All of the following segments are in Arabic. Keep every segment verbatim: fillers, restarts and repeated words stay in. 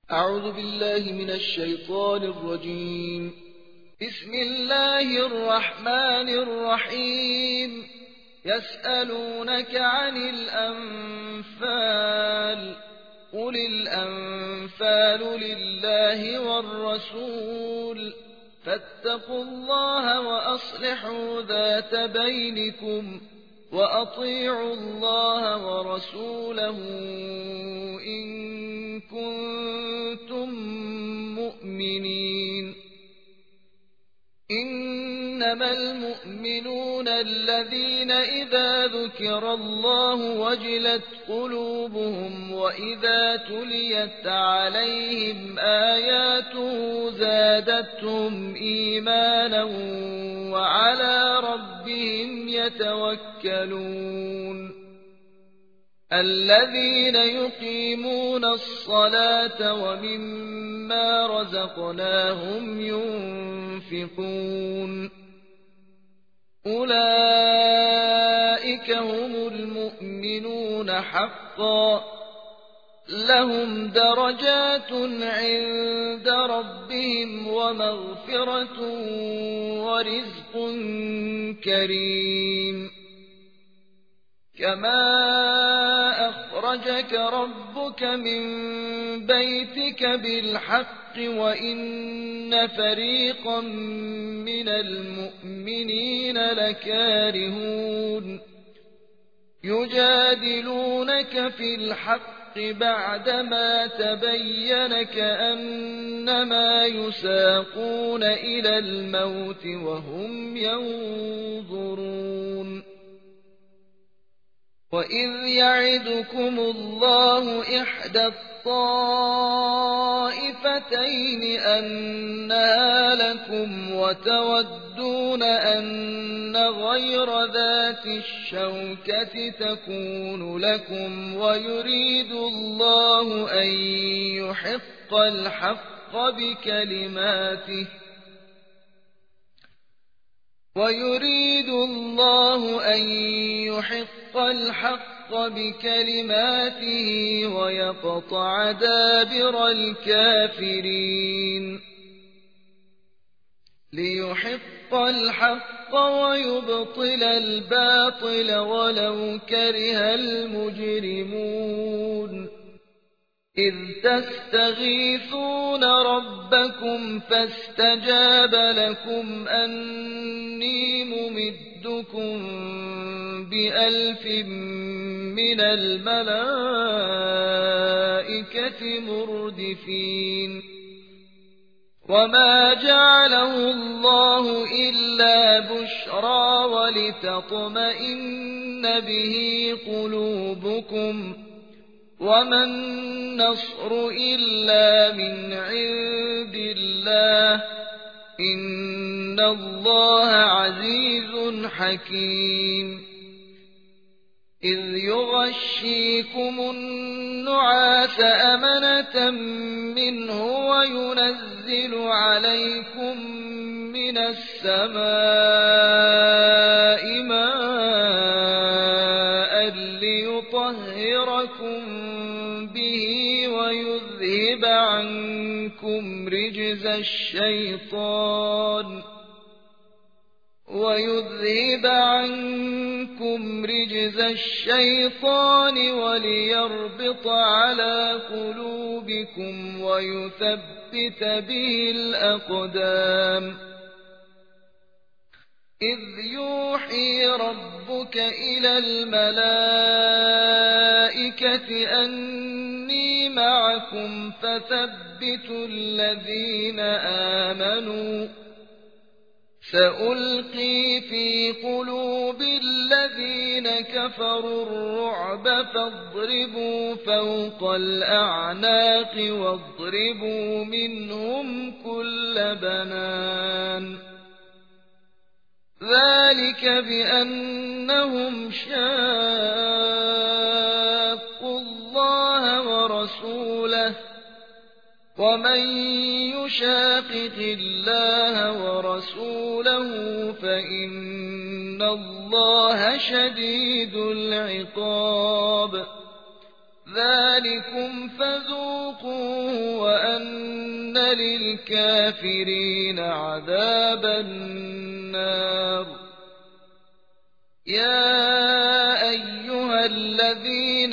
أعوذ بالله من الشيطان الرجيم. بسم الله الرحمن الرحيم. يسألونك عن الأنفال قل الأنفال لله والرسول فاتقوا الله وأصلحوا ذات بينكم وأطيعوا الله ورسوله إن كنتم مؤمنين. إنما المؤمنون الذين إذا ذكر الله وجلت قلوبهم وإذا تليت عليهم آياته زادتهم إيمانا وعلى ربهم يتوكلون. الذين يقيمون الصلاة ومما رزقناهم ينفقون أولئك هم المؤمنون حقا لهم درجات عند ربهم ومغفرة ورزق كريم. كما أخرجك ربك من بيتك بالحق وإن فريقا من المؤمنين لكارهون يجادلونك في الحق بعدما تبين كأنما يساقون إلى الموت وهم ينظرون. وإذ يعدكم الله إحدى الطائفتين أنها لكم وتودون أن غير ذات الشوكة تكون لكم ويريد الله أن يحق الحق بكلماته ويريد الله أن يحق الحق بكلماته ويقطع دابر الكافرين. ليحق الحق ويبطل الباطل ولو كره المجرمون. إذ تستغيثون ربكم فاستجاب لكم أني ممدكم بألف من الملائكة مردفين. وما جعله الله إلا بشرى ولتطمئن به قلوبكم وما النصر إلا من عند الله إن الله عزيز حكيم. إذ يغشيكم النعاس أمنة منه وينزل عليكم من السماء ماء ليطهركم به ويذهب عنكم رجز الشيطان ويذهب عنكم رجز الشيطان وليربط على قلوبكم ويثبت به الأقدام. إذ يوحي ربك إلى الملائكة أني معكم فثبتوا الذين آمنوا سألقي في قلوب الذين كفروا الرعب فاضربوا فوق الأعناق واضربوا منهم كل بنان. ذلك بأنهم شاقوا الله ورسوله ومن يشاقق الله ورسوله فإن الله شديد العقاب. ذلكم فذوقوه وأن للكافرين عذاب النار. يا أيها الذين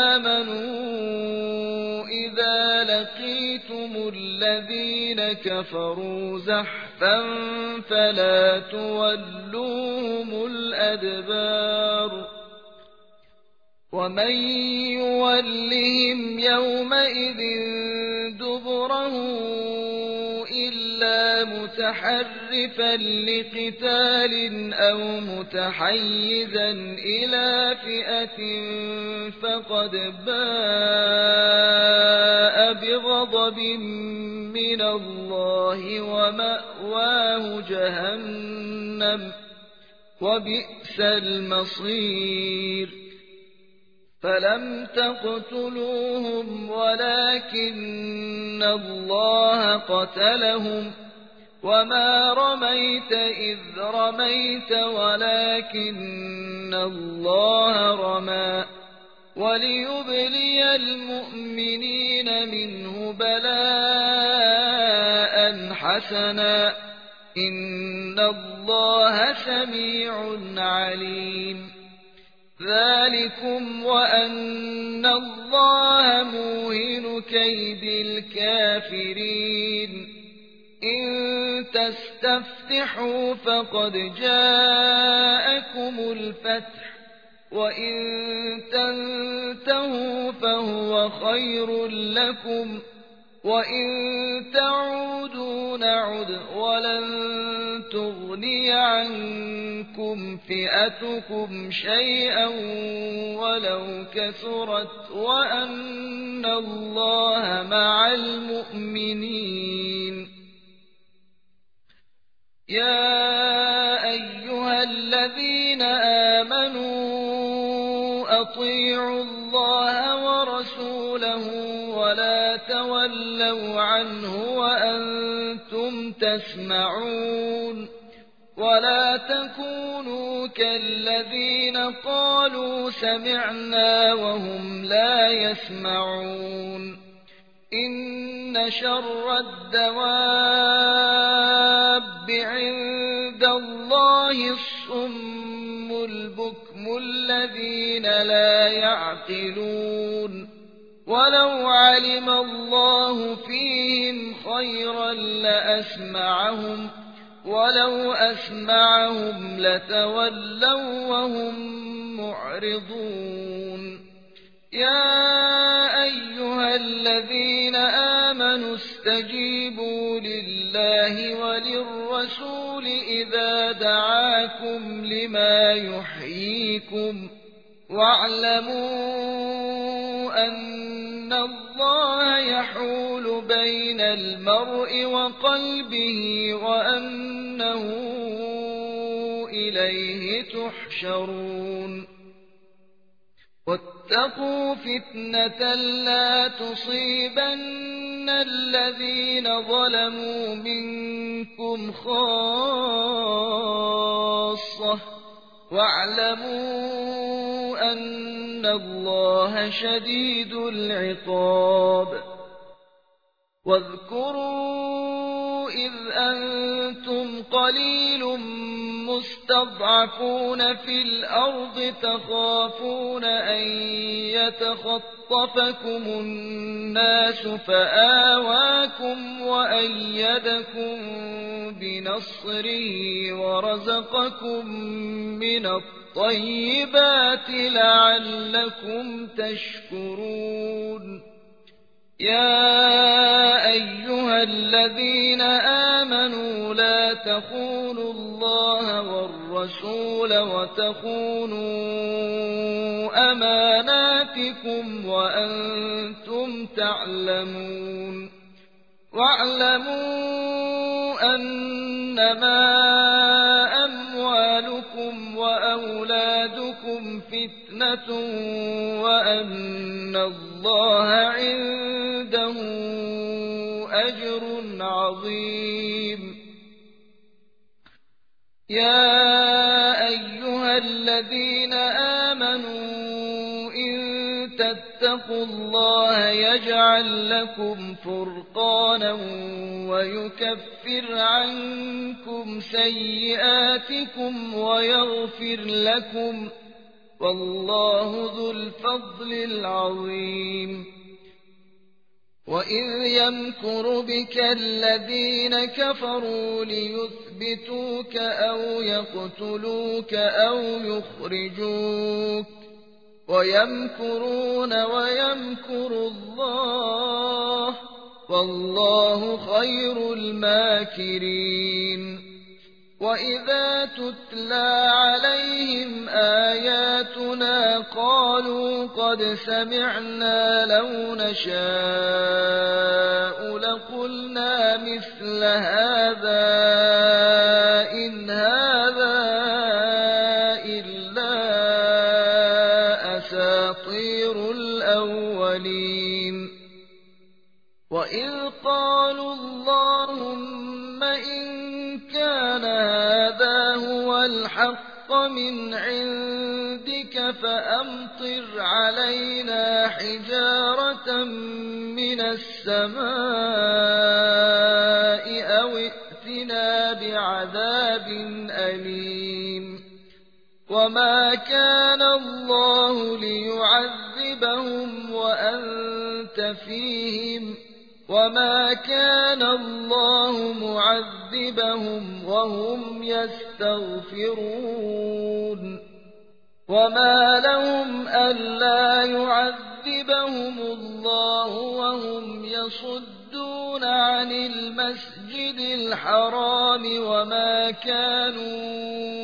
آمنوا إذا لقيتم الذين كفروا زحفا فلا تولوهم الأدبار ومن يولهم يومئذ دبره إلا متحرفا لقتال أو متحيزا إلى فئة فقد باء بغضب من الله ومأواه جهنم وبئس المصير. فلم تقتلوهم ولكن الله قتلهم وما رميت إذ رميت ولكن الله رمى وليبلي المؤمنين منه بلاء حسنا إن الله سميع عليم. ذلكم وأن الله موهن كيد الكافرين. إن تستفتحوا فقد جاءكم الفتح وإن تنتهوا فهو خير لكم وإن تعودوا نعد ولن تغني عنكم فئتكم شيئا ولو كثرت وأن الله مع المؤمنين. يا أيها الذين آمنوا أطيعوا الله ورسوله ولا تولوا عنه وأنتم تسمعون ولا تكونوا كالذين قالوا سمعنا وهم لا يسمعون. إن شر الدواب عند الله الصم البكم الذين لا يعقلون. ولو علم الله فيهم خيرا لأسمعهم ولو أسمعهم لتولوا وهم معرضون. يا أيها الذين آمنوا استجيبوا لله وللرسول إذا دعاكم لما يحييكم واعلموا أن الله يحول بين المرء وقلبه وأنه إليه تحشرون. واتقوا فتنة لا تصيبن الذين ظلموا منكم خاصة واعلموا أن الله شديد العقاب. واذكروا إذ أنتم قليل مستضعفون في الأرض تخافون أن يتخطفكم الناس فآواكم وأيدكم بنصره ورزقكم من الطيبات لعلكم تشكرون. يا أيها الذين آمنوا لا تخونوا الله والرسول وتخونوا أماناتكم وأنتم تعلمون. واعلموا أنما أموالكم وأولادكم فتنة وأن الله عنده أجر عظيم. يا أيها الذين آمنوا إن تتقوا واتقوا الله يجعل لكم فرقانا ويكفر عنكم سيئاتكم ويغفر لكم والله ذو الفضل العظيم وإذ يمكر بك الذين كفروا ليثبتوك أو يقتلوك أو يخرجوك ويمكرون ويمكر الله والله خير الماكرين وإذا تتلى عليهم آياتنا قالوا قد سمعنا لو نشاء لقلنا مثل هذا إن هذا إلا أساطير الأولين وإذ قالوا اللهم إن كان هذا هو الحق من عندك فأمطر علينا حجارة من السماء أو ائتنا بعذاب أليم وما كان الله ليعذبهم وأنت فيهم وما كان الله معذبهم وهم يستغفرون وما لهم ألا يعذبهم الله وهم يصدون عن المسجد الحرام وما كانوا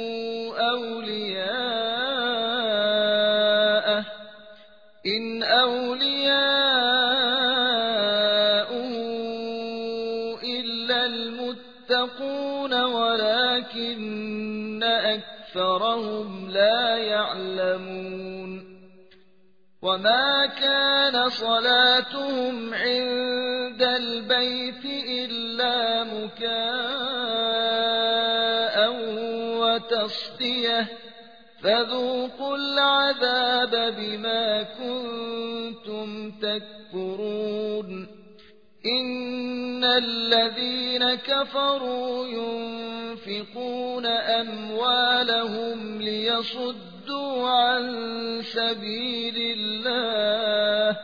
أولياءه إن أولياءه ولكن أكثرهم لا يعلمون وما كان صلاتهم عند البيت إلا مكاء وتصدية فذوقوا العذاب بما كنتم تكفرون إن الذين كفروا ينفقون أموالهم ليصدوا عن سبيل الله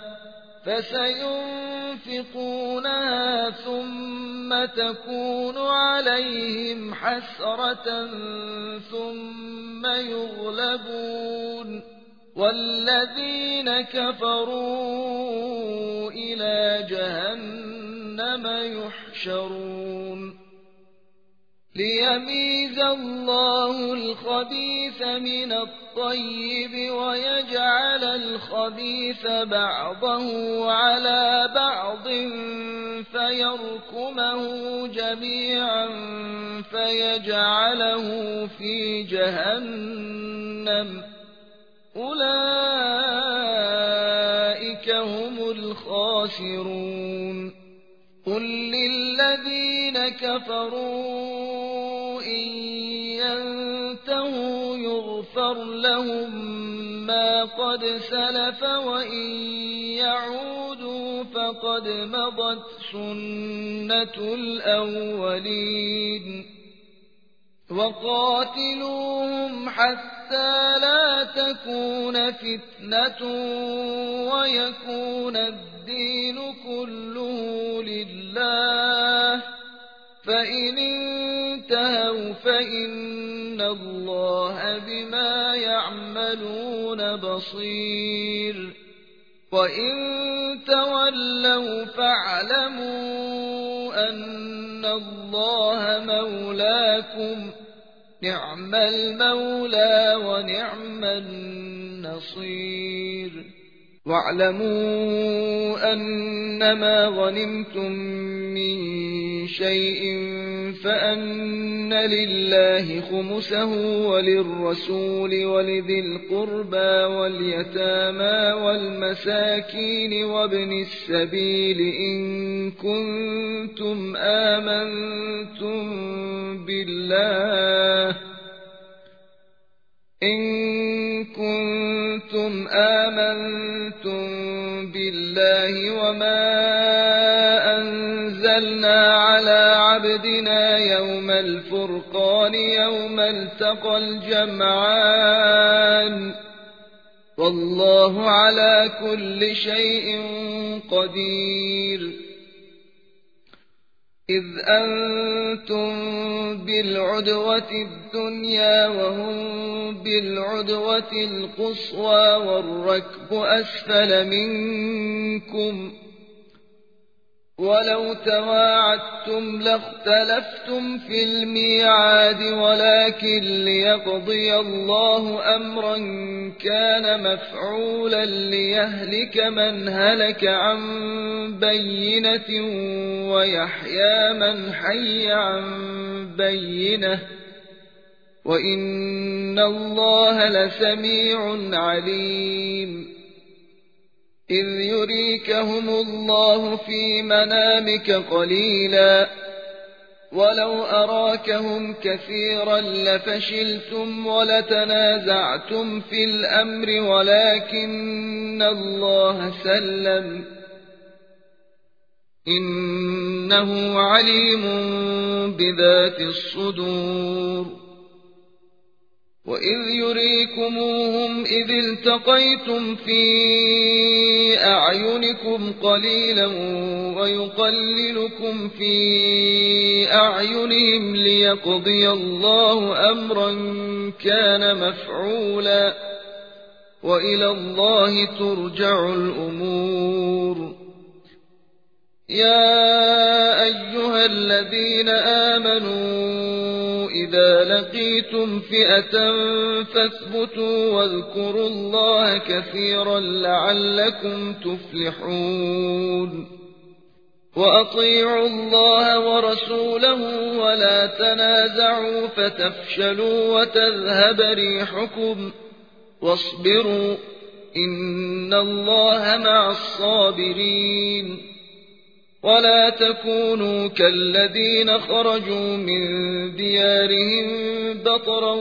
فسينفقونها ثم تكون عليهم حسرة ثم يغلبون والذين كفروا إلى جهنم يحشرون ليميز الله الخبيث من الطيب ويجعل الخبيث بعضه على بعض فيركمه جميعا فيجعله في جهنم أولئك هم الخاسرون قل للذين كفروا إن ينتهوا يغفر لهم ما قد سلف وإن يعودوا فقد مضت سنة الأولين وقاتلوهم حتى لا تكون فتنة ويكون الدين كله لله فإن انتهوا فإن الله بما يعملون بصير وإن تولوا فاعلموا أن الله مولاكم نعم المولى ونعم النصير واعلموا أنما غنمتم من شيء فأن لله خمسه وللرسول ولذي القربى واليتامى والمساكين وابن السبيل إن كنتم آمنتم بالله إن كنتم آمنتم الله وما أنزلنا على عبدنا يوم الفرقان يوم التقى الجمعان والله على كل شيء قدير. إذ أنتم بالعدوة الدنيا وهم بالعدوة القصوى والركب أسفل منكم ولو تواعدتم لاختلفتم في الميعاد ولكن ليقضي الله أمرا كان مفعولا ليهلك من هلك عن بينة ويحيى من حي عن بينة وإن الله لسميع عليم. إذ يريكهم الله في منامك قليلا ولو أراكهم كثيرا لفشلتم ولتنازعتم في الأمر ولكن الله سلم إنه عليم بذات الصدور. وإذ يريكموهم إذ التقيتم في أعينكم قليلا ويقللكم في أعينهم ليقضي الله أمرا كان مفعولا وإلى الله ترجع الأمور. يا أيها الذين آمنوا إذا لقيتم فئة فاثبتوا واذكروا الله كثيرا لعلكم تفلحون. وأطيعوا الله ورسوله ولا تنازعوا فتفشلوا وتذهب ريحكم واصبروا إن الله مع الصابرين. ولا تكونوا كالذين خرجوا من ديارهم بطرا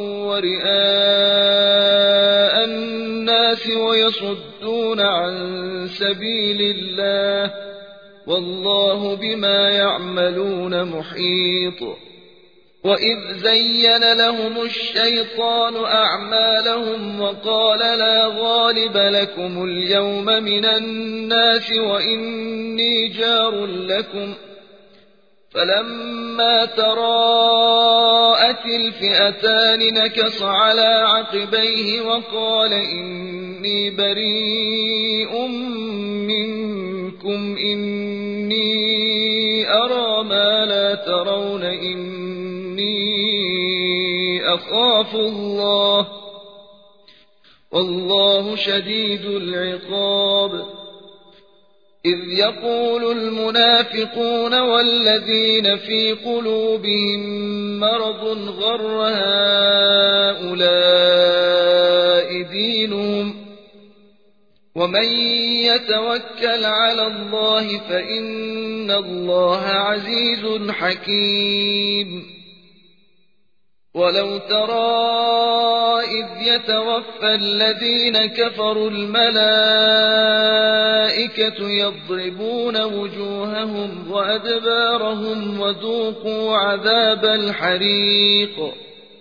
ورئاء الناس ويصدون عن سبيل الله والله بما يعملون محيط. وإذ زين لهم الشيطان أعمالهم وقال لا غالب لكم اليوم من الناس وإني جار لكم فلما تراءت الفئتان نكص على عقبيه وقال إني بريء منكم إني أرى ما لا ترون إني أخاف الله والله شديد العقاب. إذ يقول المنافقون والذين في قلوبهم مرض غر هؤلاء دينهم ومن يتوكل على الله فإن الله عزيز حكيم. ولو ترى إذ يتوفى الذين كفروا الملائكة يضربون وجوههم وأدبارهم وذوقوا عذاب الحريق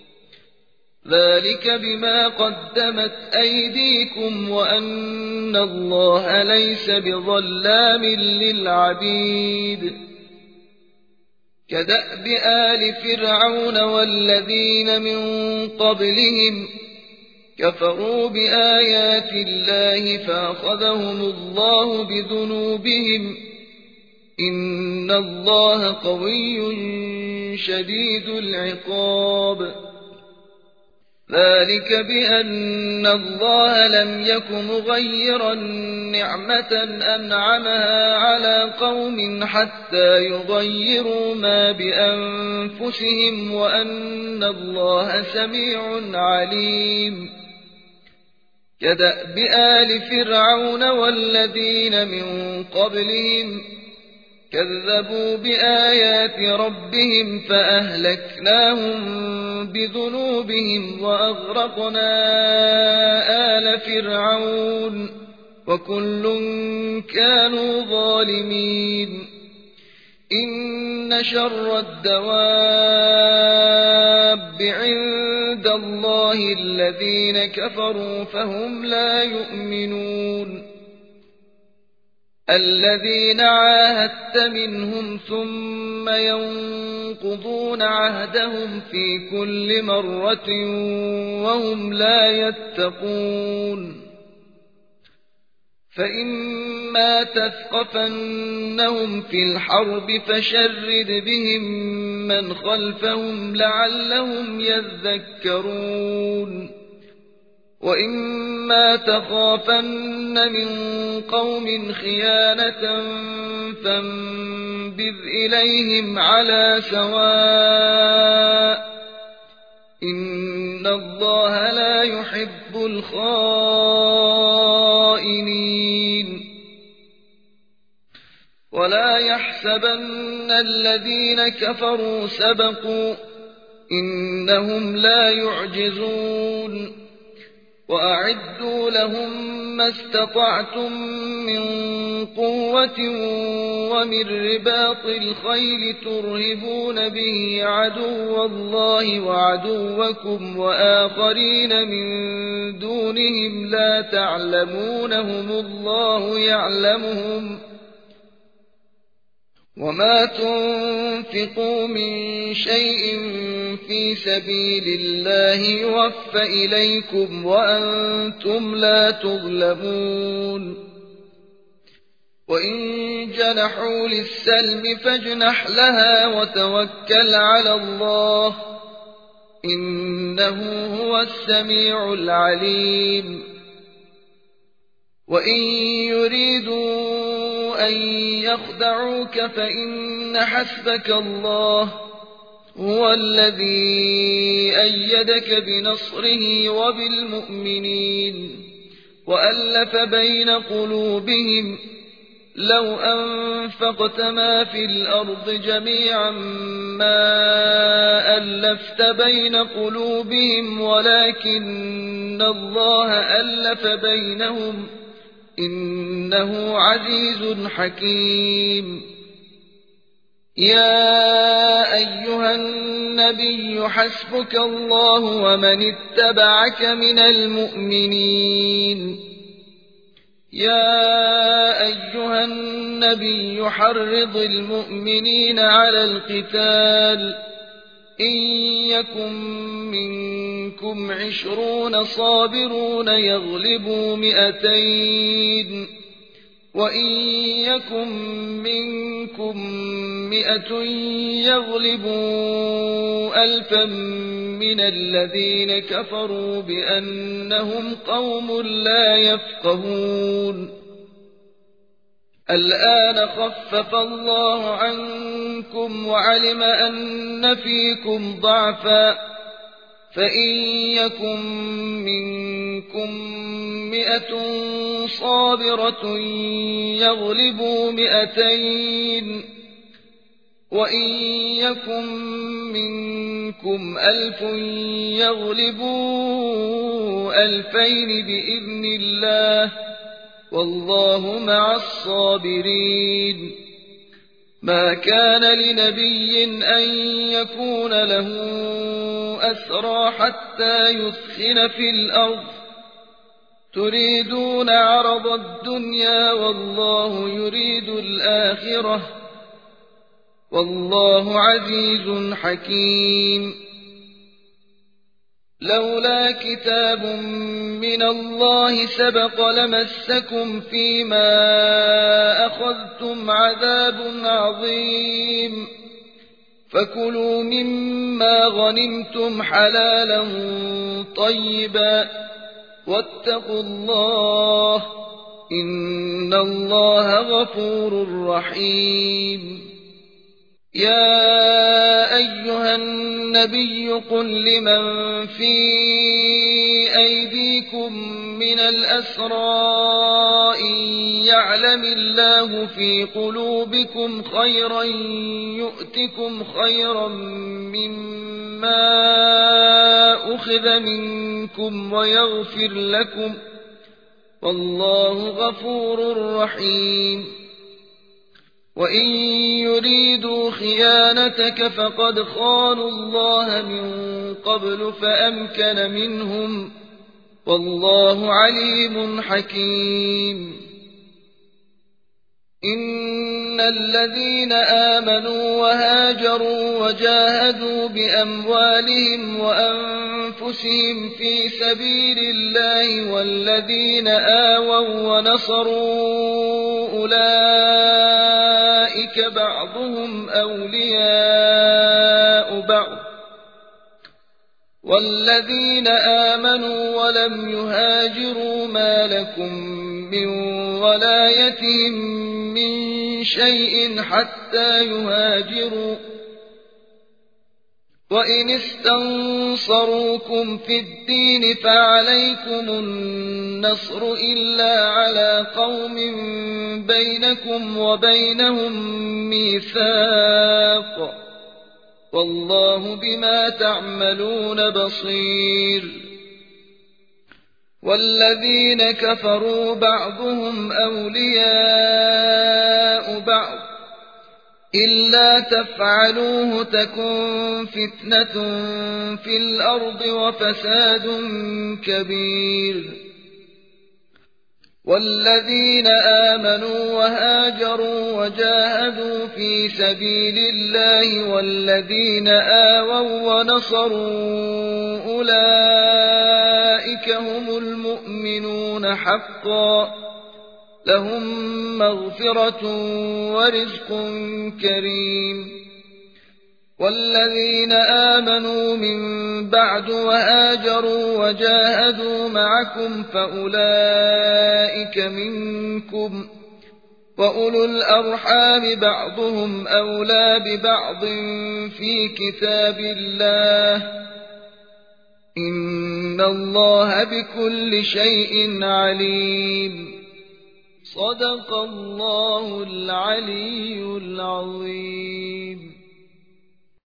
ذلك بما قدمت أيديكم وأن الله ليس بظلام للعبيد. كدأب آل فرعون والذين من قبلهم كفروا بآيات الله فأخذهم الله بذنوبهم إن الله قوي شديد العقاب. ذلك بأن الله لم يك مغيرا نعمة أنعمها على قوم حتى يغيروا ما بأنفسهم وأن الله سميع عليم. كدأب آل فرعون والذين من قبلهم كذبوا بآيات ربهم فأهلكناهم بذنوبهم وأغرقنا آل فرعون وكل كانوا ظالمين إن شر الدواب عند الله الذين كفروا فهم لا يؤمنون الذين عاهدت منهم ثم ينقضون عهدهم في كل مرة وهم لا يتقون فإما تثقفنهم في الحرب فشرد بهم من خلفهم لعلهم يذكرون وإما تخافن من قوم خيانة فانبذ إليهم على سواء إن الله لا يحب الخائنين ولا يحسبن الذين كفروا سبقوا إنهم لا يعجزون وأعدوا لهم ما استطعتم من قوة ومن رباط الخيل ترهبون به عدو الله وعدوكم وآخرين من دونهم لا تعلمونهم الله يعلمهم وما تنفقوا من شيء في سبيل الله يوفى إليكم وأنتم لا تظلمون وإن جنحوا للسلم فاجنح لها وتوكل على الله إنه هو السميع العليم وإن يريدوا أن يخدعوك فإن حسبك الله هو الذي أيدك بنصره وبالمؤمنين وألف بين قلوبهم لو أنفقت ما في الأرض جميعا ما ألفت بين قلوبهم ولكن الله ألف بينهم إنه عزيز حكيم يا أيها النبي حسبك الله ومن اتبعك من المؤمنين يا أيها النبي حرض المؤمنين على القتال إن يكن منكم عشرون صابرون يغلبوا مئتين وإن يكن منكم مئة يغلبوا ألفا من الذين كفروا بأنهم قوم لا يفقهون الآن خفف الله عنكم وعلم أن فيكم ضعفا فإن يكن منكم مئة صابرة يغلبوا مئتين وإن يكن منكم ألف يغلبوا ألفين بإذن الله والله مع الصابرين ما كان لنبي أن يكون له أسرى حتى يثخن في الأرض تريدون عرض الدنيا والله يريد الآخرة والله عزيز حكيم لولا كتاب من الله سبق لمسكم فيما أخذتم عذاب عظيم فكلوا مما غنمتم حلالا طيبا واتقوا الله إن الله غفور رحيم يا أيها النبي قل لمن في أيديكم من الأسرى إن يعلم الله في قلوبكم خيرا يؤتكم خيرا مما أخذ منكم ويغفر لكم والله غفور رحيم وإن يريدوا خيانتك فقد خانوا الله من قبل فأمكن منهم والله عليم حكيم إن الذين آمنوا وهاجروا وجاهدوا بأموالهم وأنفسهم في سبيل الله والذين آووا ونصروا أولئك بعضهم أولياء بعض والذين آمنوا ولم يهاجروا ما لكم من ولايتهم من شيء حتى يهاجروا وإن استنصروكم في الدين فعليكم النصر إلا على قوم بينكم وبينهم ميثاق والله بما تعملون بصير والذين كفروا بعضهم أولياء بعض إلا تفعلوه تكن فتنة في الأرض وفساد كبير والذين آمنوا وهاجروا وجاهدوا في سبيل الله والذين آووا ونصروا أولئك هم المؤمنون حقا لهم مغفرة ورزق كريم والذين آمنوا من بعد وهاجروا وجاهدوا معكم فأولئك منكم وأولو الأرحام بعضهم أولى ببعض في كتاب الله إن الله بكل شيء عليم صدق الله العلي العظيم.